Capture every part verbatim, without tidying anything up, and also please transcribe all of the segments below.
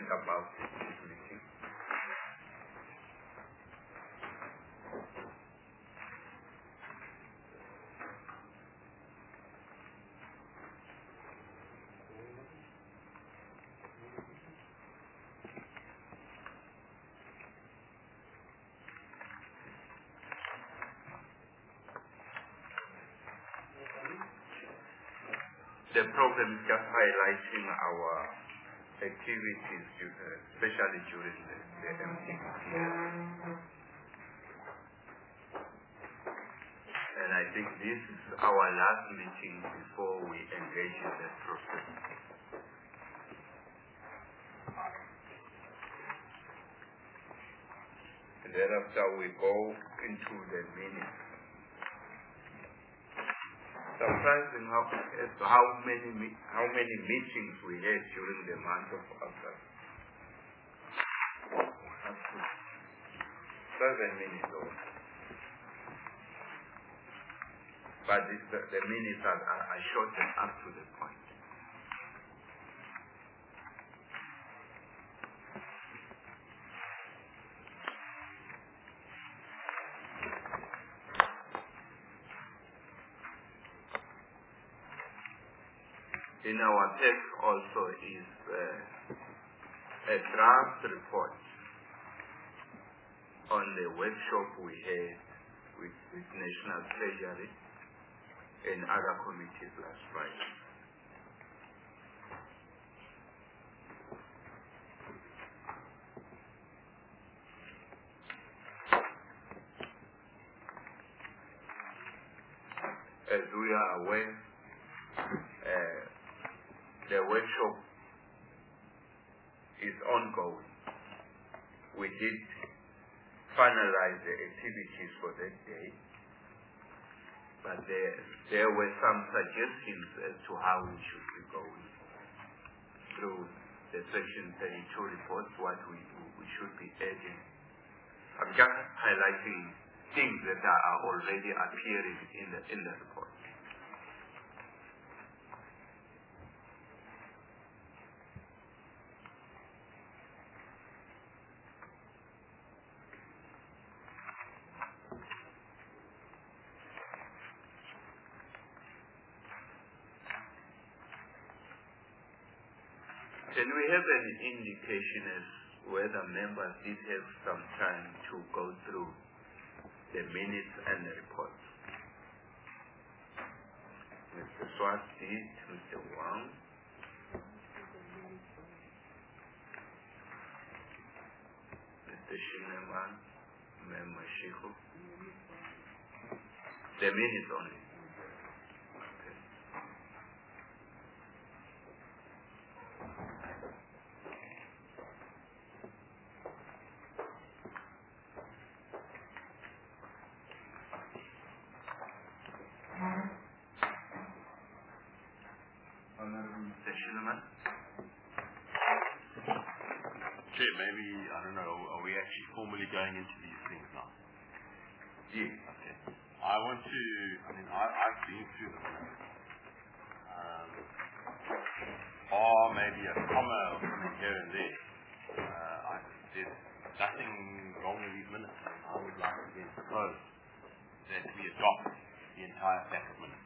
about this meeting. The program is just highlighting our activities, especially during the, the M C P period. And I think this is our last meeting before we engage in that process. And thereafter we go into the minutes. Surprising how, as to how many how many meetings we had during the month of August. Seven minutes old. But this, the, the minutes are, are, are short and up to the point. In our text also is uh, a draft report on the workshop we had with, with National Treasury and other committees last Friday. As we are aware, uh, the workshop is ongoing. We did finalize the activities for that day, but there, there were some suggestions as to how we should be going through the Section thirty-two reports, what we, we should be adding. I'm just highlighting things that are already appearing in the, in the report. Can we have an indication as whether members did have some time to go through the minutes and the reports? Mister Swart did, Mister Wang. Mister Shineman, Member Shiho. The minutes only. Maybe, I don't know, are we actually formally going into these things now? Yes. Okay. I want to, I mean, I, I've been through the minutes. Um, or maybe a comma or something here and there. Uh, I, there's nothing wrong with these minutes. I would like to then propose that we adopt the entire pack of minutes.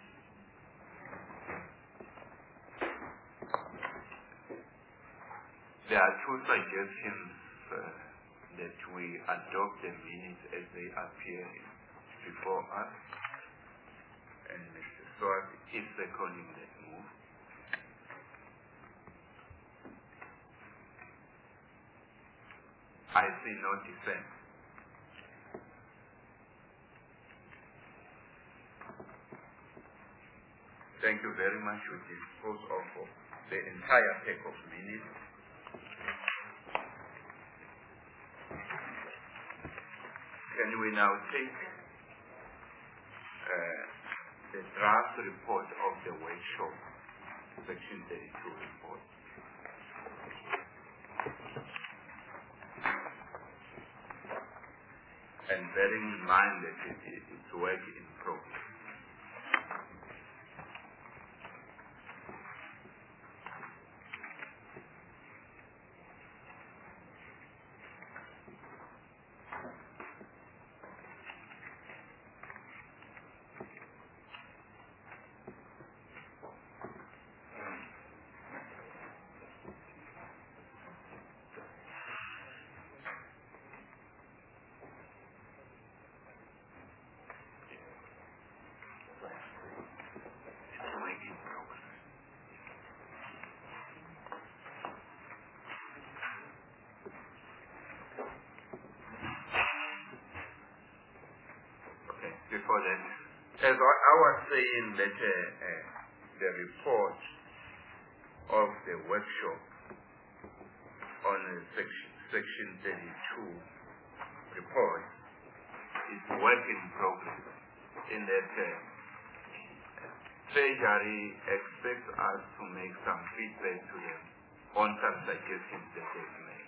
There are two suggestions uh, that we adopt the minutes as they appear before us, and Mister Swart is seconding that move. I see no dissent. Thank you very much. We dispose of the entire pack of minutes. Can we now take uh, the draft report of the workshop, Section thirty-two report? And bearing in mind that it, it, it's work in progress. for that. As I, I was saying that uh, uh, the report of the workshop on uh, section, section thirty-two report is work in progress, in that uh, Treasury expects us to make some feedback to them on some suggestions that they've made.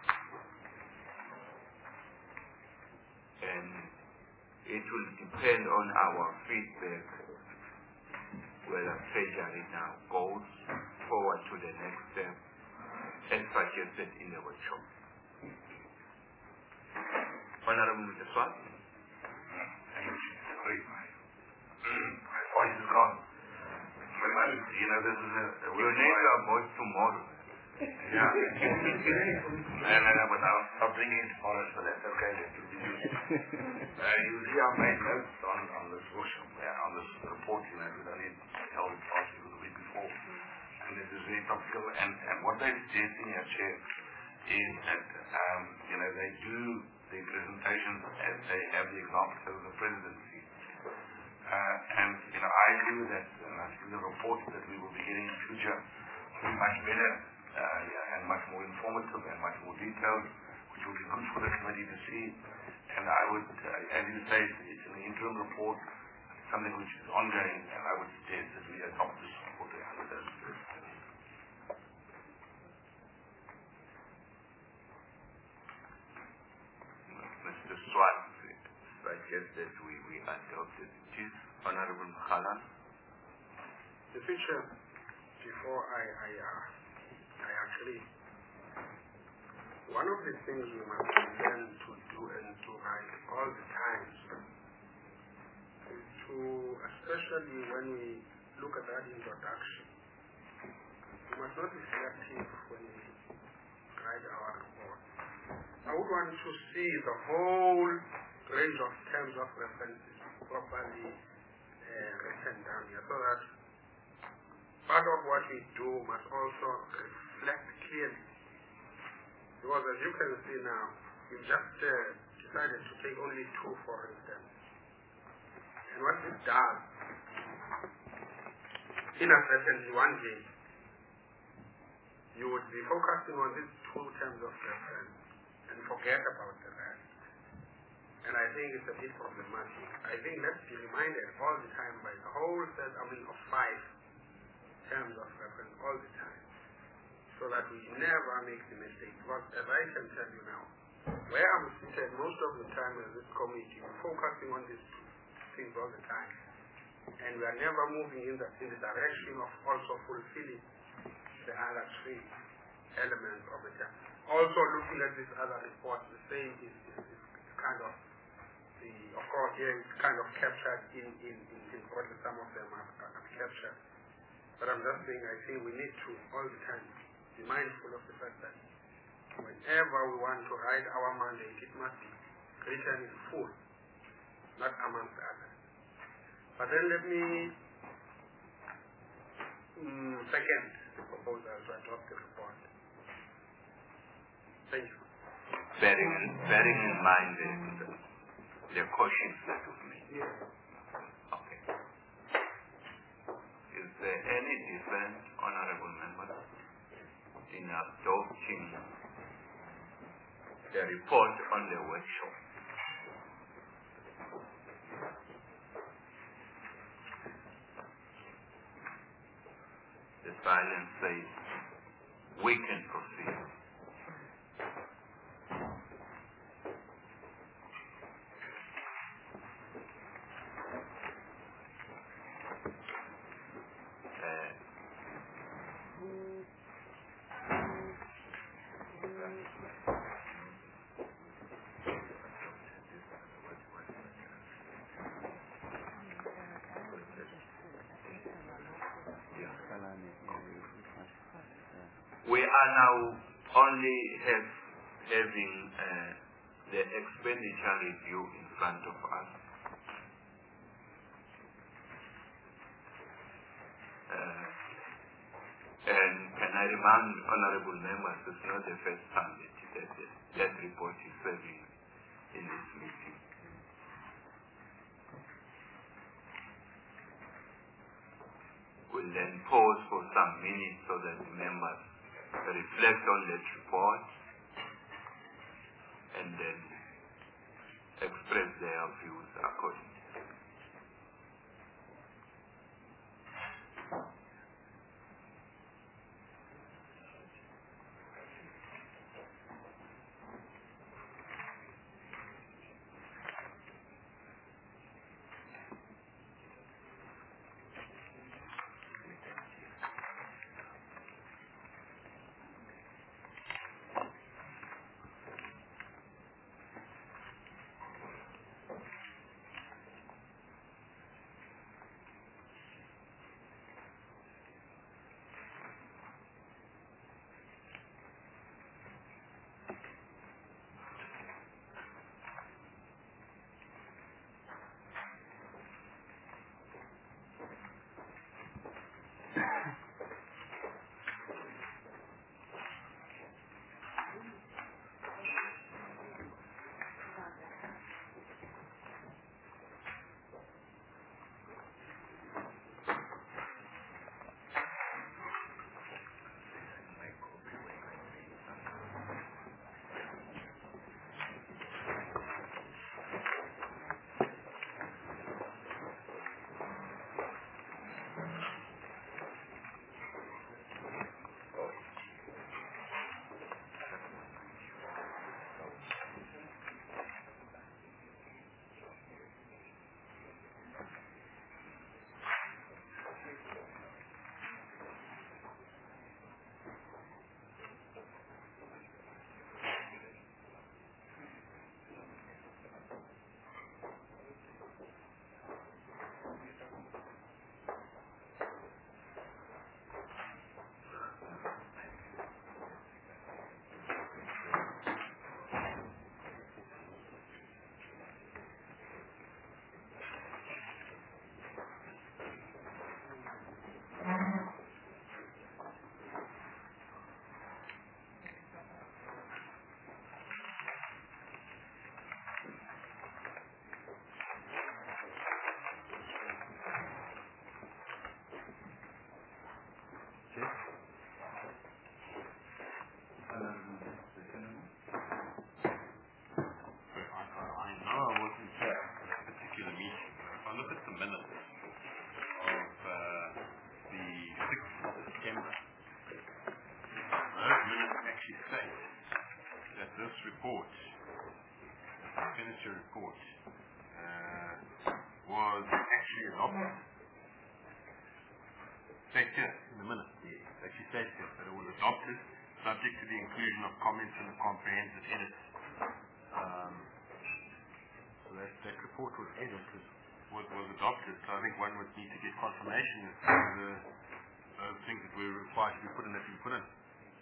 And it will depend on our feedback whether Treasury now goes forward to the next step as suggested in the workshop. Honorable Mister Swart. Thank you. Great. My voice is gone. You know, this is a... a you need your voice tomorrow. Yeah. and, and, but I'll, I'll bring it tomorrow, so that's okay. That will be used. Uh, you see, I've made notes on, on this workshop, uh, on this report, you know, that I did held it last week or the week before. And it is very topical. And, and what they're suggesting here, Chair, is that, um, you know, they do the presentations as they have the examples of the presidency. Uh, and, you know, I agree with that. And I think the reports that we will be getting in future will be much better uh, yeah, and much more informative and much more detailed, which will be good for the committee to see. And I would, uh, as you say, it's an interim report, something which is ongoing, and I would suggest that we adopt this report under those circumstances. Mister Swart suggested we, we adopt it. It is Honorable Mkhala. The future, before I, I, uh, I actually, one of the things we must learn to do and to write all the time is to, especially when we look at that introduction, we must not be selective when we write our report. I would want to see the whole range of terms of references properly uh, written down here, so that part of what we do must also reflect clearly. Because as you can see now, we just uh, decided to take only two, for instance. And what this does, inadvertently one day, you would be focusing on these two terms of reference and forget about the rest. And I think it's a bit problematic. I think let's be reminded all the time by the whole set, I mean, of five terms of reference all the time, so that we never make the mistake. Because as I can tell you now, where I'm seated most of the time in this committee, we're focusing on these two things all the time. And we are never moving in the, in the direction of also fulfilling the other three elements of it. Also looking at this other report, the same is, is, is kind of, the, of course here it's kind of captured in, in, in, in what some of them are, are captured. But I'm just saying, I think we need to all the time be mindful of the fact that whenever we want to write our mandate, it must be written in full, not amongst others. But then let me um, second the proposal to adopt the report. Thank you. Bearing in, bearing in mind the, the cautions that we've made. Yes. Okay. Is there any difference, honorable members, in adopting the report on the workshop? The silence says we can proceed. We are now only have, having uh, the expenditure review in front of us. Uh, and can I remind honorable members, it's not the first time that that, that, that report is serving in this meeting. then pause for some minutes so that the members reflect on that report and then express their views accordingly. Report, expenditure report, uh, was actually adopted. States here in the minute, yeah, actually states here that it was adopted, subject to the inclusion of comments in the comprehensive edits. Um, so that, that report was edited, was, was adopted. So I think one would need to get confirmation that the, those things that were required to be put in that we put in.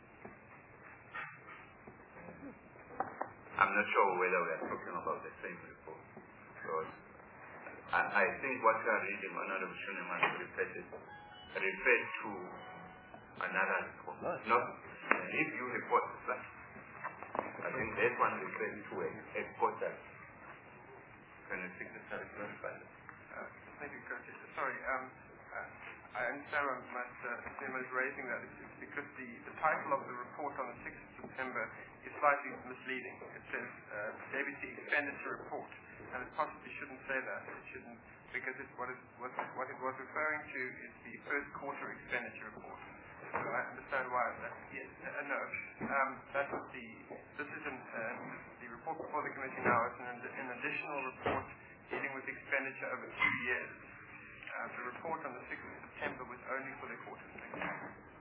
I'm not sure whether we are talking about the same report. Because I, I think what we are reading, Honorable Shuneman repeated, refers to another report. No. Not a review report. I think that one refers to a, a quarter. Can you think the secretary clarify that? Uh, thank you, Curtis. Sorry, um, uh, I understand what Mister Zimmer is raising that. It's because the, the title of the report on the sixth of September is slightly misleading. It says uh, Deputy Expenditure Report, and it possibly shouldn't say that. It shouldn't, because it, what, it, what, what it was referring to is the first quarter expenditure report. So I understand why that. Yes, uh, no. Um, that was the. This is an, uh, the report before the committee now. It's an, an additional report dealing with expenditure over two years. Uh, the report on the sixth of September was only for the quarter. Thank you.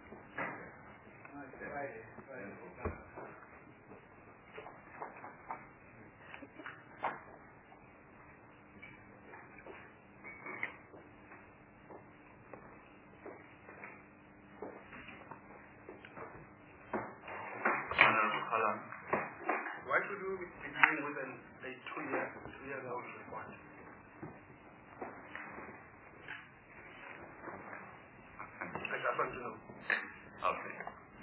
Why should we be dealing with an, a two-year, two-year old report? I just want to know. Okay.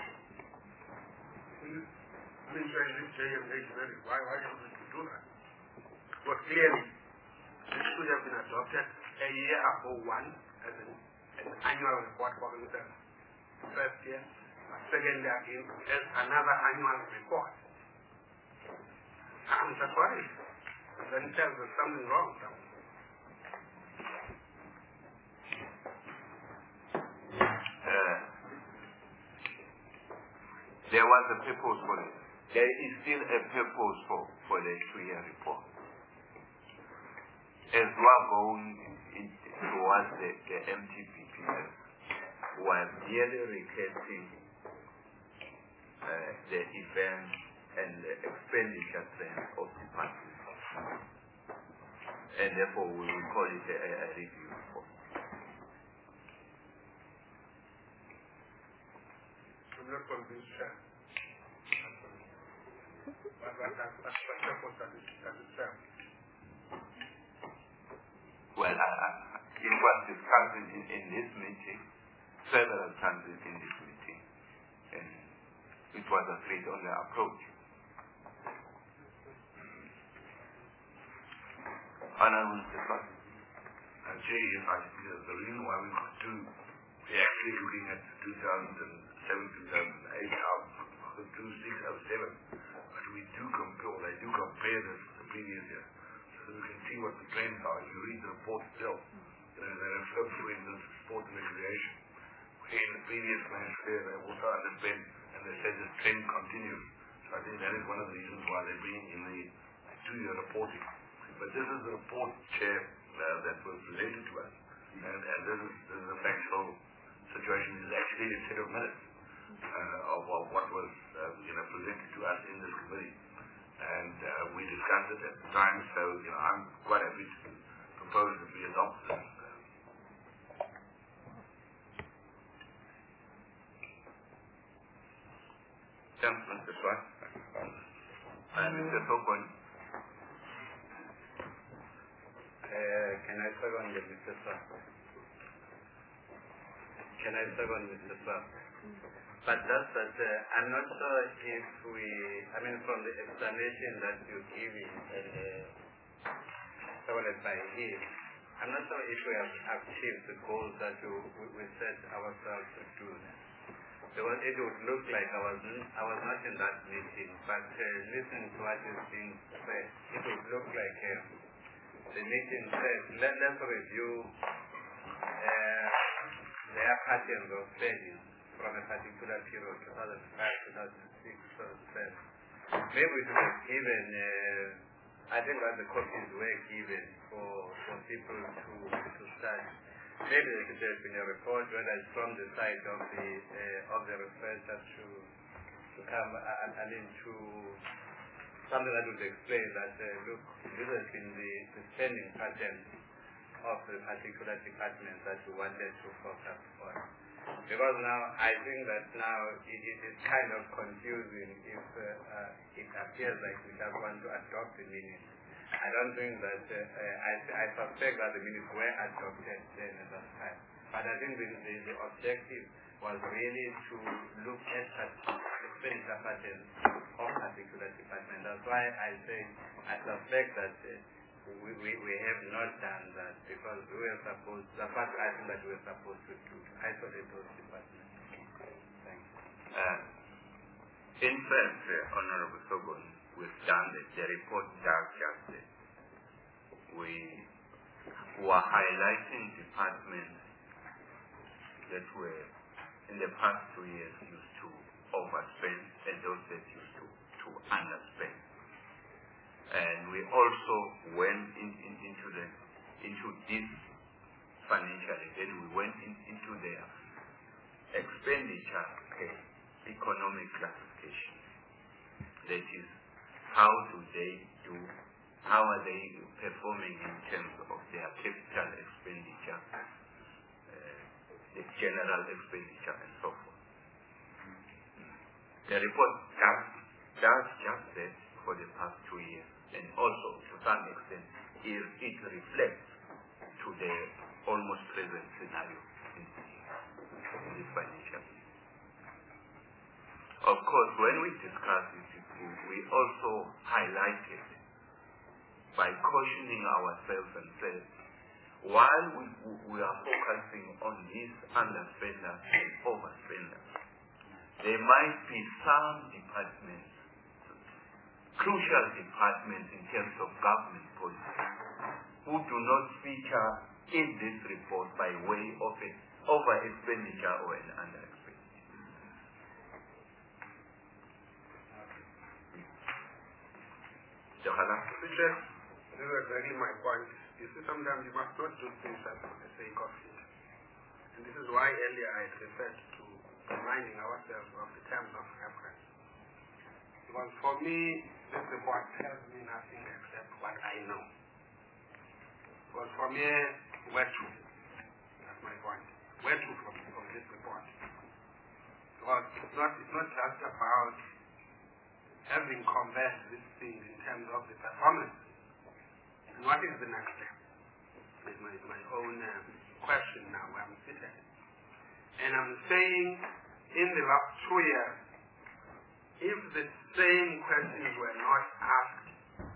I mean, saying this day and age, why, why should we do that? But clearly, this should have been adopted a year ago one as an, an annual report for himself. First year, second year again, as another annual report. I'm surprised. Then tells us something wrong somewhere. Uh, there was a purpose for it. There is still a purpose for, for the two-year report. As we are going in, towards the, the M T P P S, we are merely recapping uh, the events and the expenditure trend of the party. And therefore we will call it a, a review report. I'm not convinced, sir. But what purpose does it serve? Well, I, I, it was discussed in, in this meeting, several times in this meeting, and it was agreed on the approach. Honorable Stefan. And Jay, if I the reason why we could do, we're actually looking at two thousand seven, two thousand eight, two thousand six, two thousand seven, but we do compare, they do compare this with the previous year. So we can see what the trends are. If you read the report itself, you know, they refer to, for instance, sport and recreation. In the previous financial year, they also underspent, and they said the trend continues. So I think that is one of the reasons why they're bringing in the two-year reporting. But this is the report, Chair, uh, that was presented to us. And, and this, is, this is a factual situation. This is actually a set of minutes uh, of, of what was uh, you know, presented to us in this committee. And uh, we discussed it at the time, so you know, I'm quite happy to propose that we adopt this. Thanks, Mister Swart. And Mister Sokon. Uh, can I second with Mister Swart? Can I second Mister Swart? But that's that uh, I'm not sure if we, I mean from the explanation that you give in uh, supported by him, I'm not sure if we have achieved the goals that you, we, we set ourselves to do. Because it would look like I was, I was not in that meeting, but uh, listening to what is being said, it would look like uh, the meeting said, let, let's review uh, their patterns of spending from a particular period, two thousand five, two thousand six, two thousand seven. Maybe we should have given, uh, I think that the copies were given for, for people to, to study. Maybe there should have been a report, whether it's from the side of the uh, of the researcher to to come, uh, I mean, to something that would explain that, uh, look, this has been the, the spending pattern of the particular department that we wanted to focus on. Because now, I think that now it, it is kind of confusing if uh, uh, it appears like we just want to adopt the minutes. I don't think that, uh, uh, I, I suspect that the minutes were adopted then at that time. But I think the, the, the objective was really to look at expenditure patterns of particular department. That's why I say I suspect that uh, we, we, we have not done that because we were supposed, the first item that we were supposed to do, to isolate those departments. Thank you. Uh, in fact, uh, Honorable Sogon, we've done it. The report does just it. We were highlighting departments that were in the past two years used to overspend and those that used to, to underspend. And we also went in, in, into the into this financial, then we went in, into their expenditure per economic classification. That is, how do they do, how are they performing in terms of their capital expenditure, uh, the general expenditure, and so forth. The report does, does just that for the past two years, and also to some extent it, it reflects to the almost present scenario in, in this financial year. Of course, when we discuss it, we also highlighted by cautioning ourselves and said, while we, we are focusing on these underspenders and overspenders, there might be some departments, crucial departments in terms of government policy, who do not feature in this report by way of an over expenditure or an under expenditure. Richard, this is exactly my point. You see, sometimes you must not do things just for the sake of it. And this is why earlier I referred to reminding ourselves of the terms of reference. Because for me, this report tells me nothing except what I know. Because for me, where to? That's my point. Where to from, from this report? Because it's not, it's not just about having conversed these things in terms of the performance. And what is the next step? Is my, my own uh, question now where I'm sitting. And I'm saying, in the last two years, if the same questions were not asked,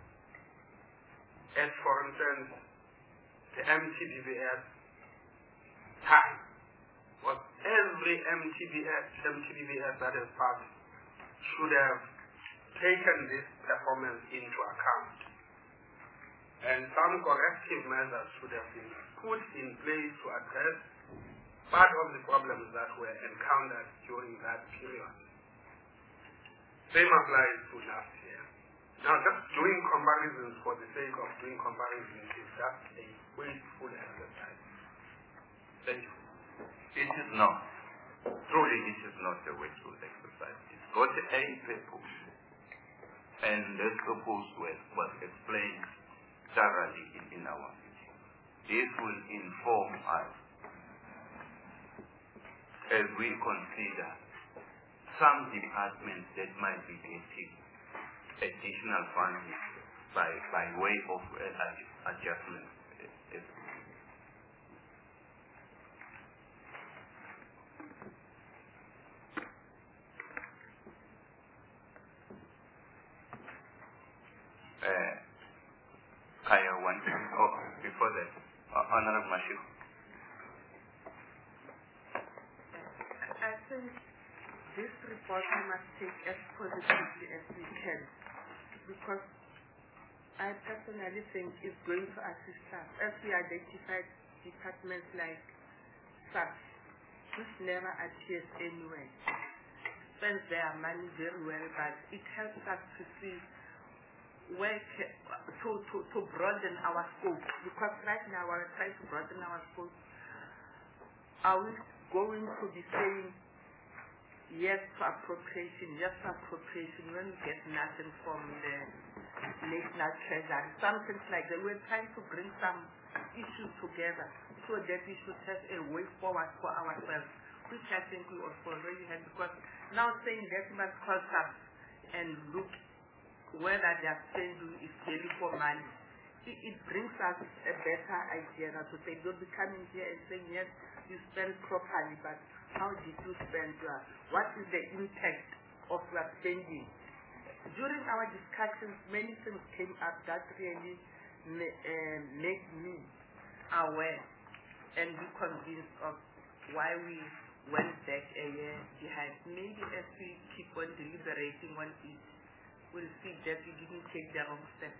as for instance, the M T B V S time, was every M T B S, M T B V S that has passed should have taken this performance into account. And some corrective measures should have been put in place to address part of the problems that were encountered during that period. Same applies to last year. Now, just doing comparisons for the sake of doing comparisons is just a wasteful exercise. Thank you. It is not. Truly, it is not a wasteful exercise. It's got a purpose. And this purpose was, was explained thoroughly in, in our meeting. This will inform us as we consider some departments that might be getting additional funding by, by way of uh, adjustment. Uh, Kaya one, oh, before that, uh, Honorable Mashu. I think this report we must take as positively as we can, because I personally think it's going to assist us. As we identified departments like S A P, which never appears anywhere, spends their money very well, but it helps us to see where to, to, to broaden our scope, because right now we're trying to broaden our scope. Are we going to be saying yes to appropriation, yes to appropriation when we get nothing from the national treasury? Something like that. We're trying to bring some issues together so that we should have a way forward for ourselves, which I think we also already have, because now saying that we must call up and look whether their spending is really for money, it, it brings us a better idea now to say, don't be coming here and saying, yes, you spend properly, but how did you spend your, what is the impact of your spending? During our discussions, many things came up that really ma uh, make me aware and be convinced of why we went back a year behind. Maybe as we keep on deliberating on it, we'll see that we didn't take the wrong step.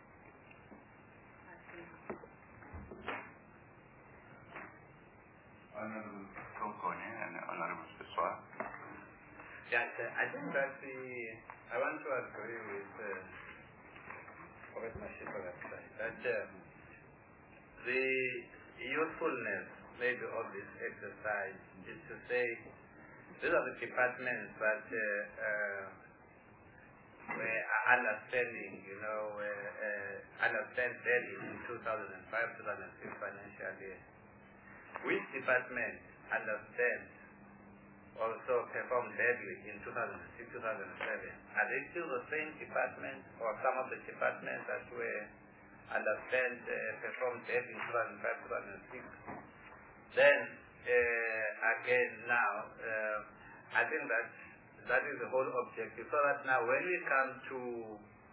Honorable Tokone and Honorable Siswa. Yes, uh, I think that the, I want to agree with uh, Robert Mashiko that uh, the usefulness maybe of this exercise is to say these are the departments that uh, uh, were understanding, you know, uh, uh, understand value in two thousand five two thousand six financial year. Which department understand also performed badly in two thousand six two thousand seven? Are they still the same departments, or some of the departments that were understand uh, performed badly in two thousand five two thousand six? Then uh, again now, uh, I think that that is the whole objective, so that now when we come to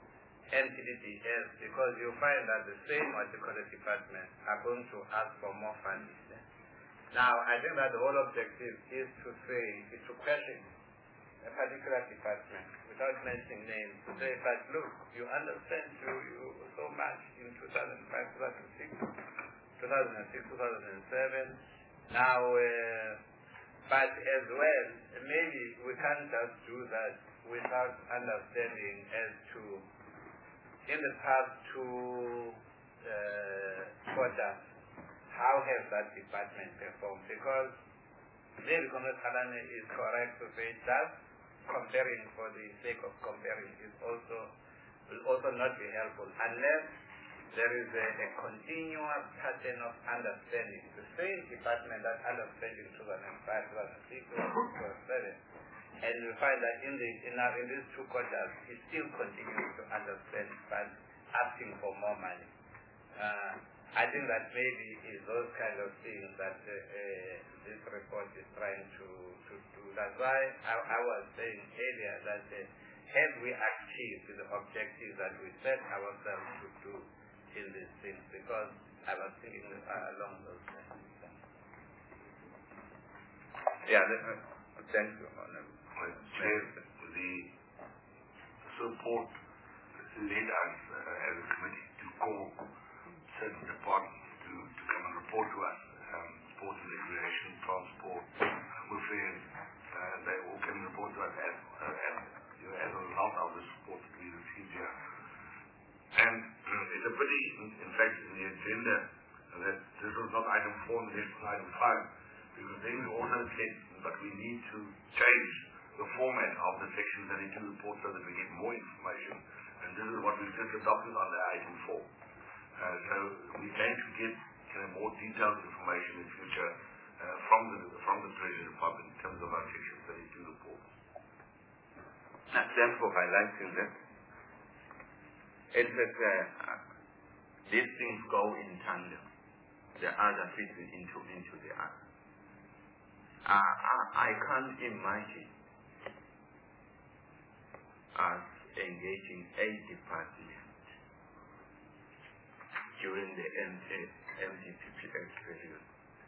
N P D B S, because you find that the same particular departments are going to ask for more funding. Now, I think that the whole objective is to say, is to question a particular department without mentioning names, to say, but look, you understand you, you so much in two thousand five, two thousand six, two thousand six, two thousand seven. Now, uh, but as well, maybe we can't just do that without understanding as to, in the past two uh, quarters, how has that department performed? Because maybe Comrade Khalane is correct to say that comparing for the sake of comparing is also will also not be helpful unless there is a, a continuous pattern of understanding. The same department that understood in two thousand five, two thousand six, two thousand seven, and we find that in the in, our, in these two quarters, it still continues to understand but asking for more money. Uh, I think that maybe is those kind of things that uh, uh, this report is trying to, to do. That's why I, I was saying earlier that uh, have we achieved the objectives that we set ourselves to do in these things, because I was thinking uh, along those lines. Yeah, uh, thank you, Honorable Chair. The support led us uh, as a committee to call certain departments to, to come and report to us, um, sport and recreation, transport, welfare, uh, they all came and report to us as, uh, as, you know, as a result of the support that we received here. And uh, it's a pity, in, in fact, in the agenda, uh, that this was not item four and this was item five, because then we also said, but we need to change the format of the section thirty-two report so that we get more information. And this is what we've just adopted on the item four. Uh, so we're going to get kind of more detailed information in the future uh, from the from the Treasury Department in terms of our Section thirty-two report. Now, thanks for highlighting that. It's that uh, these things go in tandem. The other fits into into the other. Uh, I, I can't imagine us engaging a department during the M D P P S period.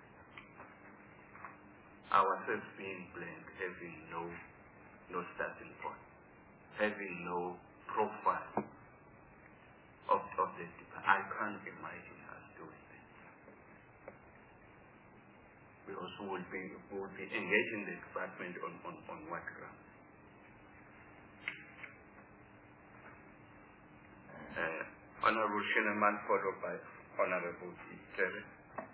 Ourselves being blank, having no no starting point, having no profile of, of the department. I can't imagine us doing that. Because we will be, we will be engaging the department on, on, on what ground? Uh, Honorable Shineman, followed by Honorable Terry.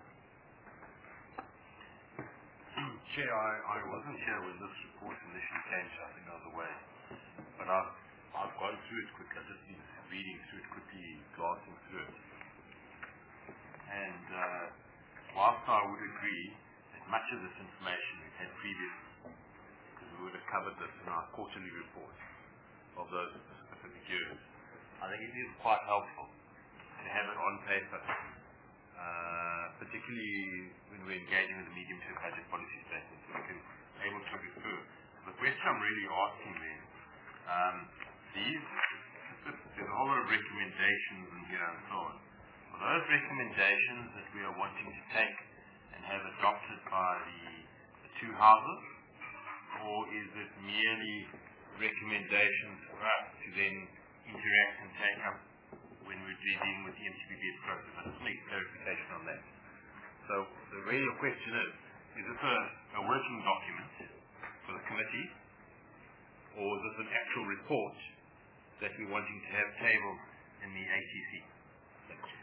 Chair, I, I wasn't here when this report initially came, so I think I was away. But I've, I've gone through it quickly. I've just been reading through it quickly, glancing through it. And uh, whilst I would agree that much of this information we've had previously, because we would have covered this in our quarterly report of those specific years, I think it is quite helpful to have it on paper, uh, particularly when we're engaging with the medium-term budget policy statement, so we can be able to refer. The question I'm really asking then, um, these, there's a whole lot of recommendations in here and so on. Are those recommendations that we are wanting to take and have adopted by the, the two houses, or is it merely recommendations for us to then interact and take up when we're dealing with the M T B B S process? I just need clarification on that. So the real question is, is this a, a working document for the committee, or is this an actual report that we're wanting to have tabled in the A T C? Thank you.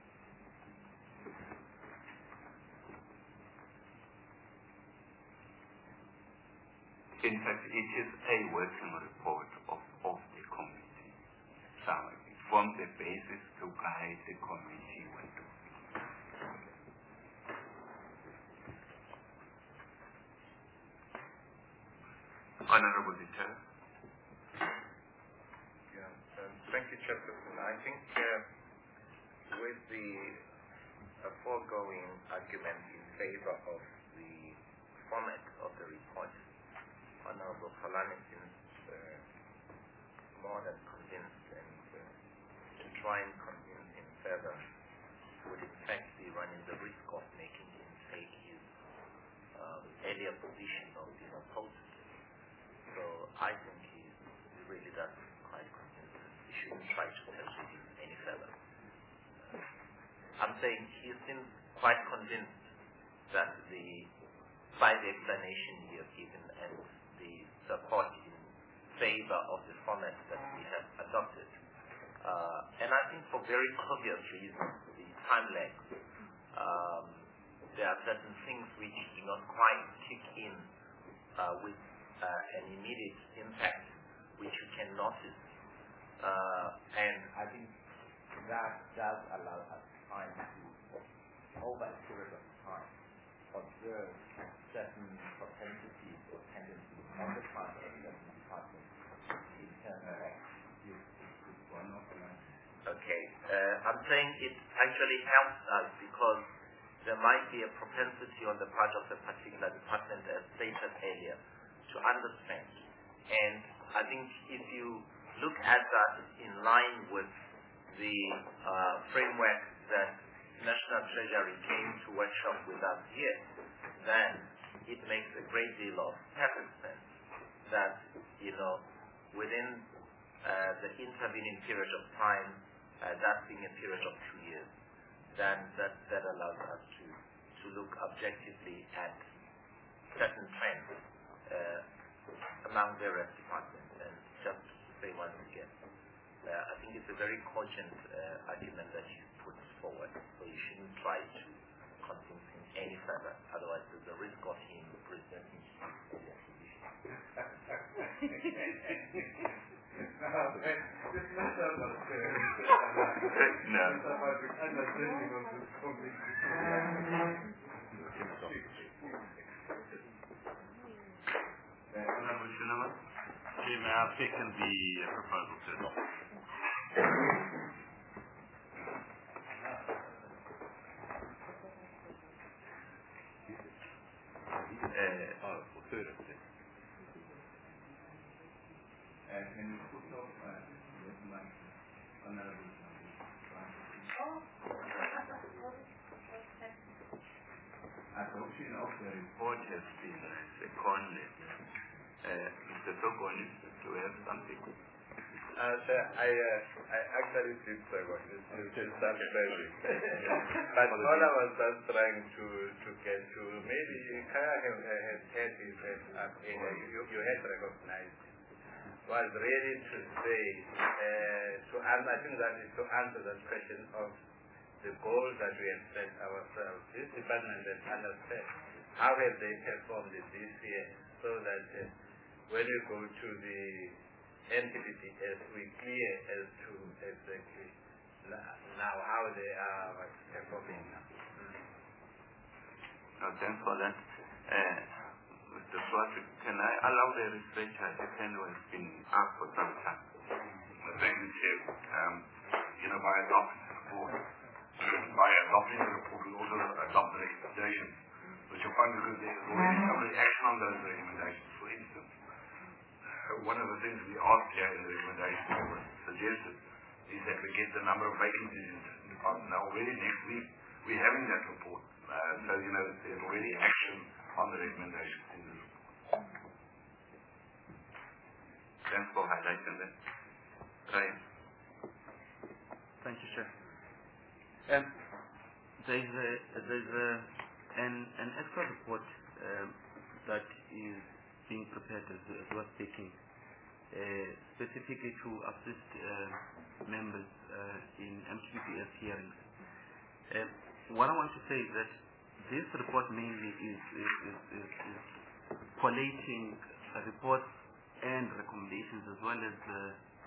In fact, it is a working report of, of the committee. So it forms the basis to guide the committee when to. Honorable Chair. Yeah, um, thank you, Chairperson. I think uh, with the uh, foregoing argument in favor of the format of the report, Honorable Khalane is uh, more than convinced, and uh, try and convince him further would in fact be running the risk of making him take his um, earlier position of being opposed. So I think he really does quite convince him. He shouldn't try to persuade him any further. Uh, I'm saying he seems quite convinced that the by the explanation he has given and the support in favor of the format that we have adopted. Uh, and I think for very obvious reasons, the time lag, um, there are certain things which do not quite kick in uh, with uh, an immediate impact, which you can notice. Uh, and I think that does allow us time to, over a period of time, observe certain propensities or tendencies on the part of certain departments in terms of Okay, uh, I'm saying it actually helps us because there might be a propensity on the part of a particular department, as stated earlier, to understand. And I think if you look at that in line with the uh, framework that National Treasury came to workshop with us here, then it makes a great deal of perfect sense that, you know, within uh, the intervening period of time, uh, that being a period of two years, then that, that allows us to, to look objectively at certain trends uh, among various departments. And just to say once again, uh, I think it's a very cogent uh, argument that you put forward, so you shouldn't try to convince him any further, otherwise there's a risk of him presenting his earlier position. May I second the proposal to adopt? Uh, oh, for third of it. Can you put off my honorable adoption of the report has been seconded. Uh, Mister Sokoni, do you have something? Uh, sir, I, uh, I actually did second. It's, it's self-serving. But all I was just trying to, to get to, maybe Kaya has had his head up in, uh, you, you had recognized, was really to say, uh, to answer, I think that is to answer that question of the goals that we have set ourselves. This department has understood how have they performed this year, so that uh, when we go to the N P P P S, we clear as to exactly now how they are performing now. Mm. Uh, thanks for that. Uh, Mister Swati, can I allow the researcher to attend who has been asked for some time? Uh, thank you, Chair. Um, you know, by adopting the report, by adopting the report, we also adopt the recommendations, which are fine because there is already some action on those recommendations. For instance, uh, one of the things we asked here in the recommendation was suggested is that we get the number of vacancies in the department. Now, already next week, we're having that report. Uh, so, you know, there's already action on the recommendation in this report. Thanks for highlighting that. Right. Thank you, Chair. Um, there's a, there's a, an, an extra report um, that is being prepared as, as we're speaking, uh, specifically to assist uh, members uh, in M P P S hearings. Uh, what I want to say is that this report mainly is, is, is, is, is collating uh, reports and recommendations as well as the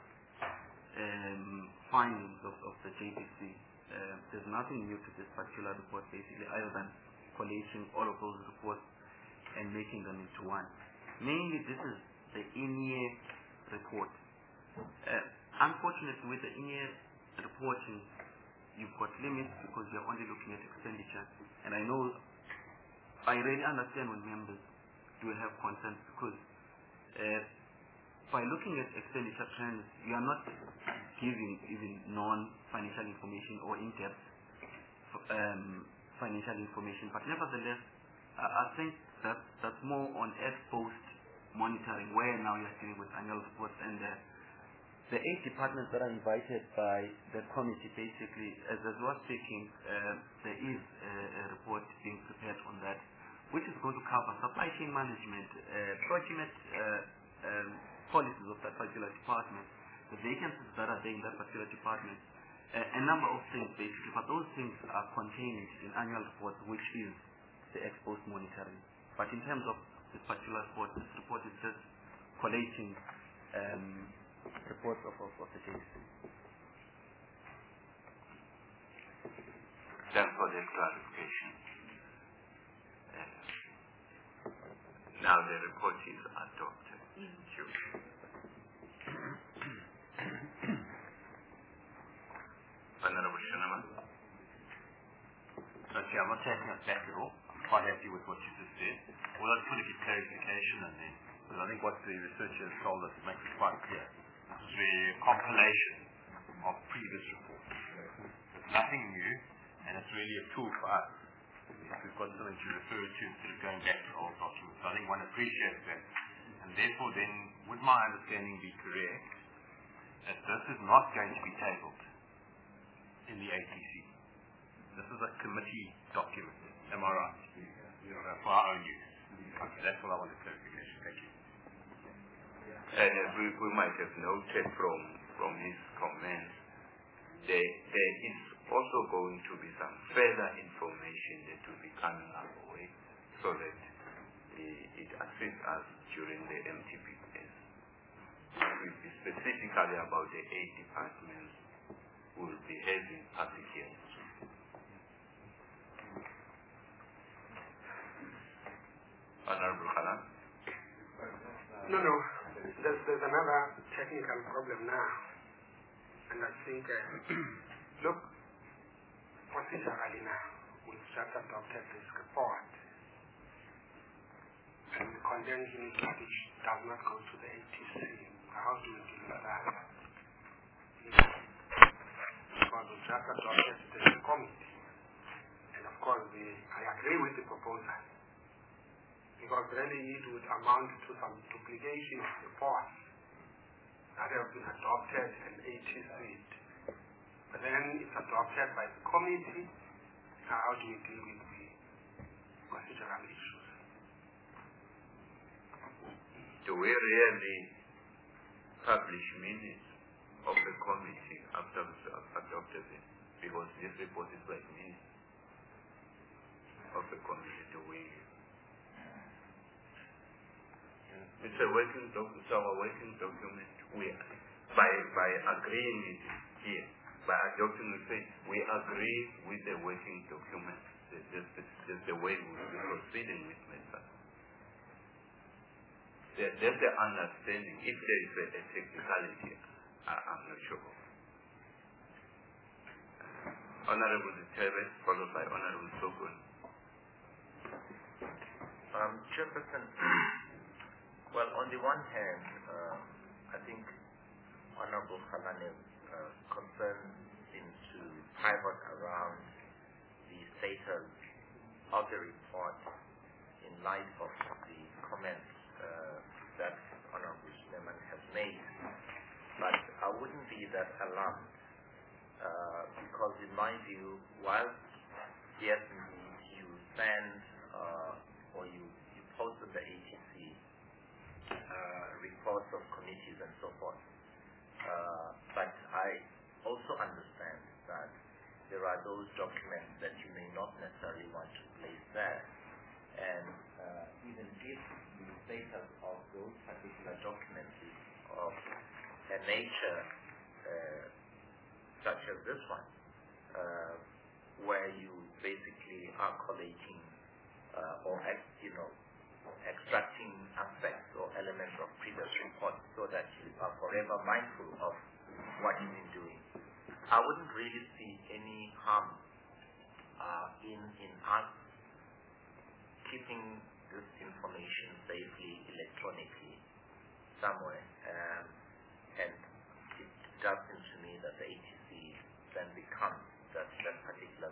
um, findings of, of the J P C. Uh, there's nothing new to this particular report basically other than collating all of those reports and making them into one. Mainly this is the in-year report. Uh, unfortunately with the in-year reporting you've got limits because you're only looking at expenditure, and I know I really understand when members do have concerns because uh, by looking at expenditure trends you are not giving even non-financial information or in-depth um, financial information. But nevertheless, uh, I think that that's more on ex-post monitoring, where now you're dealing with annual reports, and uh, the eight departments that are invited by the committee, basically, as I was speaking, uh, there is a, a report being prepared on that, which is going to cover supply chain management, uh, procurement uh, um, policies of that particular department, the vacancies that are there in that particular department, uh, a number of things basically, but those things are contained in annual reports, which is the ex-post monitoring. But in terms of this particular report, this report is just collating um, reports of, of, of the case. Thanks for that clarification. Uh, now the report is adopted. Thank you. Honorable Shanama. Okay, I'm not taking us back at all. I'm quite happy with what you just said. Well, I just want to get clarification on that, because I think what the researchers told us makes it quite clear. This is really a compilation of previous reports. It's nothing new, and it's really a tool for us. We've got something to refer to instead of going back to old documents. So I think one appreciates that. And therefore then, would my understanding be correct that this is not going to be tabled in the A T C? This is a committee document. Am I right? Uh, for our own use. Okay, that's what I wanted clarification. Thank you. And as we, we might have noted from, from his comments, there, there is also going to be some further information that will be coming our way so that it, it assists us during the M T P S. It will be specifically about the eight departments who will be having public hearings. Honorable Khalam. No, no. There's, there's another technical problem now. And I think, uh, look, procedurally now, we've just adopted this report. And the condensing package does not go to the A T C. How do we deal with that? Because we just adopted the committee. And of course, we, I agree with the proposal. Because really it would amount to some duplication of reports that have been adopted and A T C'd. But then it's adopted by the committee. How do we deal with the procedural issues? Do we really publish minutes of the committee after we have adopted it? Because this report is like minutes of the committee. Do we? It's a working document. It's our working document. We, by by agreeing with it here, by adopting it, say we agree with the working document. That's, that's the way we will be proceeding with matters. There, there's the understanding. If there is a, a technicality, I, I'm not sure. Honorable Tebe, followed by Honorable Sokon. Um, Chairperson. Well, on the one hand, uh, I think Honorable Khalane's uh, concern seems to pivot around the status of the report in light of the comments uh, that Honorable Suleiman has made. But I wouldn't be that alarmed uh, because in my view, whilst yes, indeed, you send uh, or you, you post on the A T C Uh, reports of committees and so forth. Uh, but I also understand that there are those documents that you may not necessarily want to place there. And uh, even if the status of those particular documents is of a nature uh, such as this one, uh, where you basically are collating uh, or, you know, extracting aspects or elements of previous reports so that you are forever mindful of what you've been doing. I wouldn't really see any harm uh, in, in us keeping this information safely electronically somewhere. Um, and it does seem to me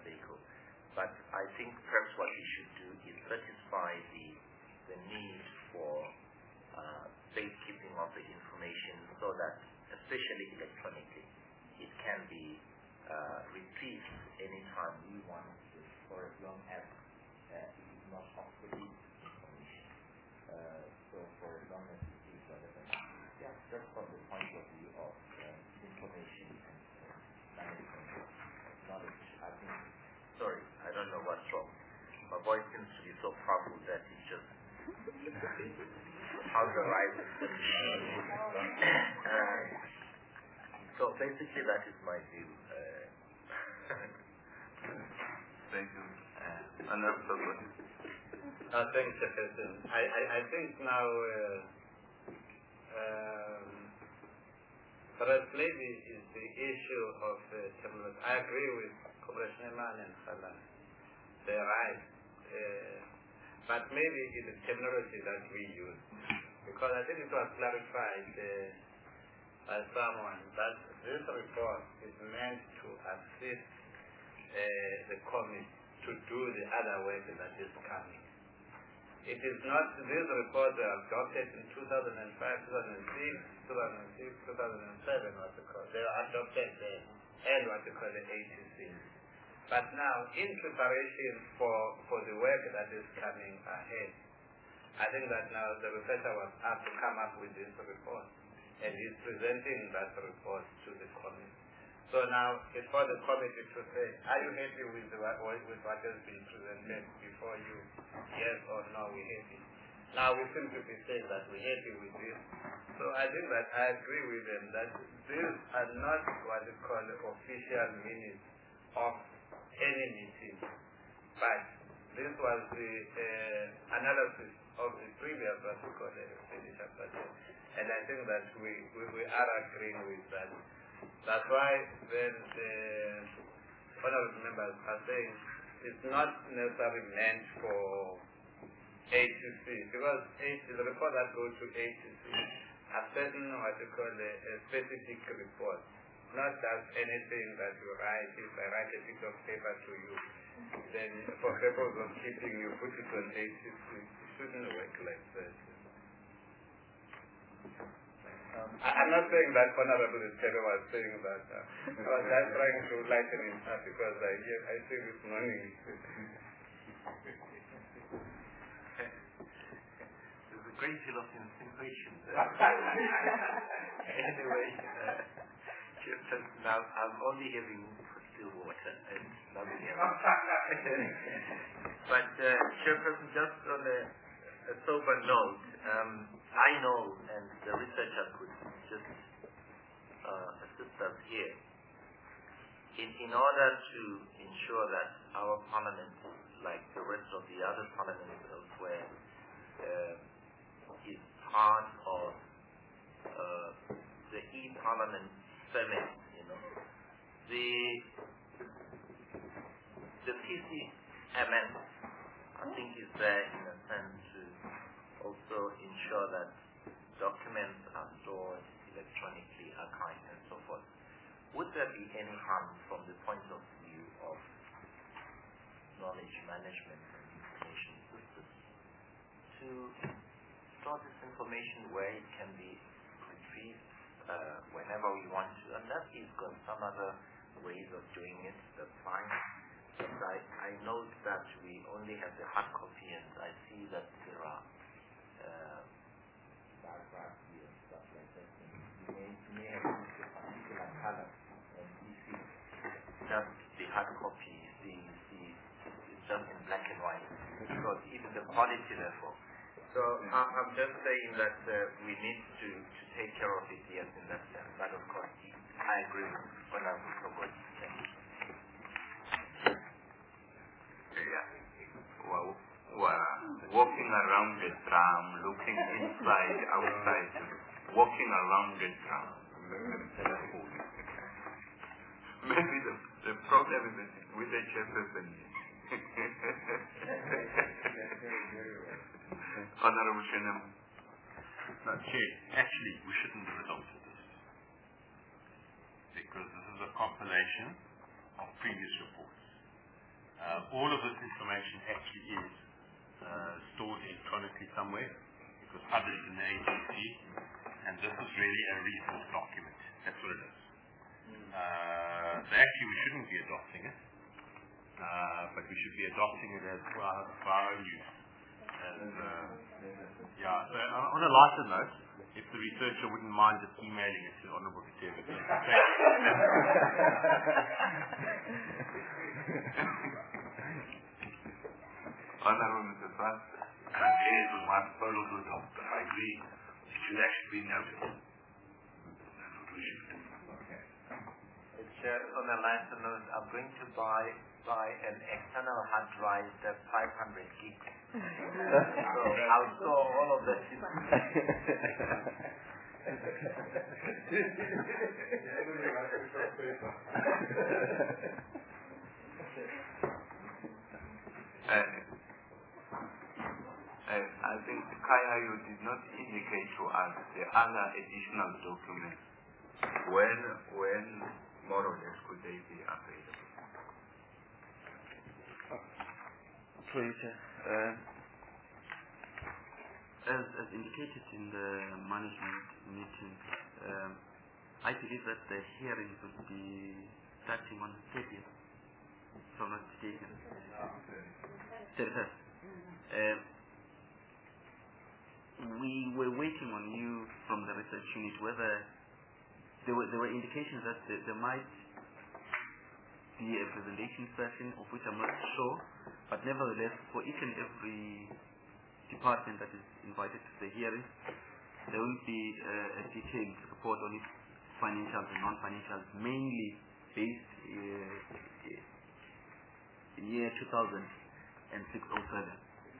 vehicle. But I think perhaps what we should do is satisfy the, the need for uh, safekeeping of the information so that, especially electronically, it can be uh, retrieved anytime we want it, for as long as uh, it is not obsolete information. Uh, so for as long as it is relevant. Yeah, just from the point of view of uh, information and uh, management knowledge, I think. Sorry, I don't know what's wrong. My voice seems to be so powerful that it just authorizes the machine. uh, so basically, that is my view. Uh, Thank you. Uh, Another question. Uh, thanks, Chairperson. I, I, I think now, uh, um, perhaps maybe is the issue of uh, terminology. I agree with Comrade Snyman and Salah. They're right. Uh, but maybe it's the terminology that we use. Because I think it was clarified uh, by someone that this report is meant to assist uh, the committee to do the other work that is coming. It is not, these reports were adopted in two thousand five, two thousand six, two thousand six, two thousand seven, what they call. They were adopted then, and what they call the A T C. But now, in preparation for, for the work that is coming ahead, I think that now the researcher was asked to come up with this report, and he's presenting that report to the committee. So now it's for the committee to say, are you happy with, the, with what has been presented before you? Yes or no, we're happy. Now we seem to be saying that we're happy with this. So I think that I agree with them that these are not what they call the official minutes of any meeting. But this was the uh, analysis of the previous what we call the expenditure budget. And I think that we, we, we are agreeing with that. That's why when the honorable members are saying it's not necessarily meant for A T C, because the report that goes to A T C are certain what you call a, a specific report, not just anything that you write. If I write a piece of paper to you, then for purpose of keeping you put it on A T C, it shouldn't work like that. Um, I'm not saying that Honorable Taylor was saying that. Uh, I was just trying to lighten him up because I hear, I see this morning. There's a great deal of insinuation there. Anyway, uh, Chairperson, now I'm only having still water and nothing else. But uh, Chairperson, just on a, a sober note, um, I know, and the researcher could just uh, assist us here, in, in order to ensure that our parliament, like the rest of the other parliaments elsewhere, uh, is part of uh, the e-parliament summit, you know, the the P C M S, I think, is there in a sense to also ensure that documents are stored electronically, archived, and so forth. Would there be any harm from the point of view of knowledge management and information systems to store this information where it can be retrieved uh, whenever we want to? Unless he's got some other ways of doing it, that's fine. But I, I note that we only have the hard copy, and I see that there are Uh, diagrams here and stuff like that. And you may, you may have used a particular color, and you see just the hard copy, the, the, it's just in black and white, because even the quality level. So uh, I'm just saying that uh, we need to, to take care of it, yes, in that sense. But of course, I agree with what I was about to say. Yeah. Well, well, walking around the tram, looking inside, outside, walking around the tram. Maybe the, the problem is with the chairperson. Honorable Shannon. No, Chair, actually, we shouldn't have adopted this. Because this is a compilation of previous reports. all of this information actually is uh, stored electronically somewhere. It was published in the A G C, and this is really a resource document. That's what it is. Uh, so actually, we shouldn't be adopting it, uh, but we should be adopting it as for our, for our own use. And, uh, yeah, so uh, on a lighter note, if the researcher wouldn't mind just emailing it to the Honourable Katebe. Honourable Mister Trust, and it was my proposal to adopt. I agree. It should actually be noted. That's what we should do. Chair, on a lighter note, I'm going to buy buy an external hard drive that's five hundred gigs. So I'll store all of that. uh, uh, I think Kaya, you did not indicate to us the other additional documents. When, when more or less could they be available? Sorry, Chair. Uh, as, as indicated in the management meeting, um, I believe that the hearings will be starting on thirtieth, if I'm not mistaken. thirty-first. Uh, we were waiting on you from the research unit whether there were, there were indications that there, there might be a presentation session, of which I'm not sure, but nevertheless, for each and every department that is invited to the hearing, there will be uh, a detailed report on its financials and non-financials, mainly based uh, in year two thousand six oh seven.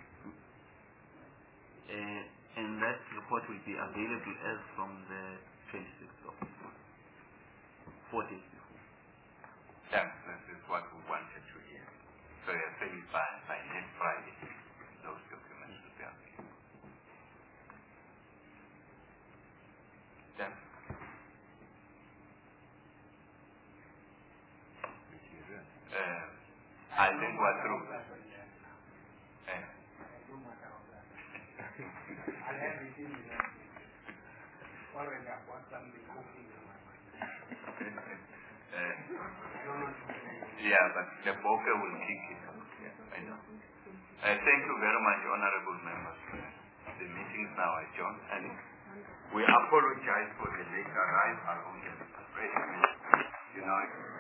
Uh, and that report will be available as from the twenty-sixth of this month, four days before. That, that is what we wanted to hear. So you're saying by, by next Friday, those documents will be available. Yeah. Uh, I think we're through. Uh, Uh, yeah, but the poker will kick it. Yeah, I know. Uh, thank you very much, honorable members. The meeting is now adjourned, and we apologize for the late arrival. You know,